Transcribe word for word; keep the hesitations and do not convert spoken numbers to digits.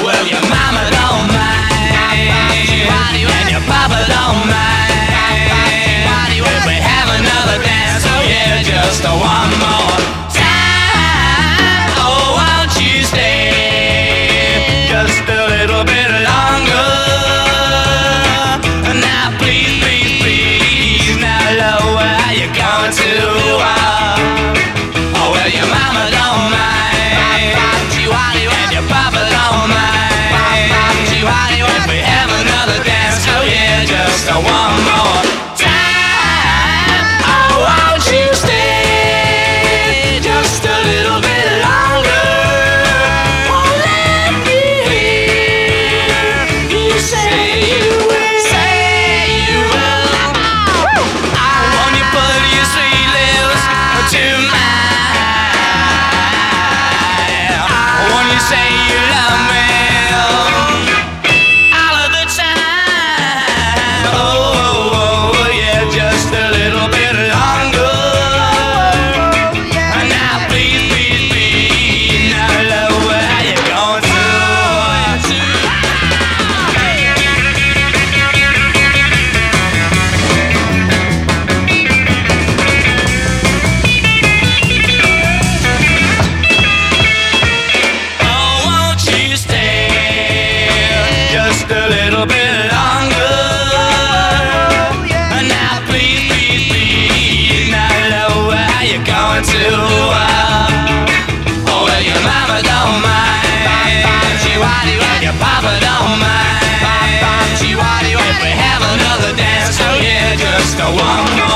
Well, your mama don't mind, and your papa don't mind. If we have another dance, oh yeah, just a one more time. Oh, won't you stay just a little bit longer? Now, please, please, please, now, love, where are you going to? Oh, well, your mama don't mind, and your papa don't mind. If we have another dance, oh yeah, just a one more time. Oh, won't you stay just a little bit longer? Oh, let me hear you say you will. Say you will. I want you put your sweet lips to mine. I want you say you love me all of the time. Oh, oh, oh, yeah, just a little bit longer. Now, please, please, please, now, love, where are you going to? Oh, won't you stay just a little bit longer? Now, please, please, please, now, love, where are you going to? Oh, well, your mama don't mind, and your papa don't mind. If we have another dance, oh yeah, just a one more